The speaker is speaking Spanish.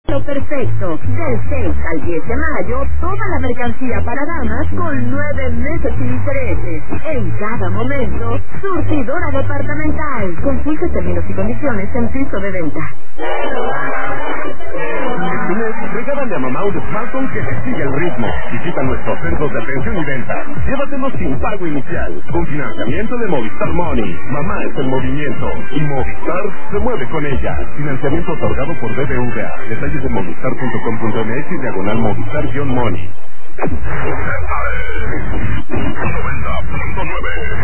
Lo perfecto. Del 6 al 10 de mayo, toda la mercancía para damas con 9 meses sin intereses. En cada momento, surtidora departamental. Consulte términos y condiciones en piso de venta. Este mes, regálale a mamá un smartphone que le sigue el ritmo. Visita nuestros centros de atención y venta. Llévatelo sin pago inicial, con financiamiento de Movistar Money. Mamá es el movimiento y Movistar se mueve con ella. Financiamiento otorgado por BBVA. Detalles de movistar.com.mx y diagonal Movistar-Money. 90.9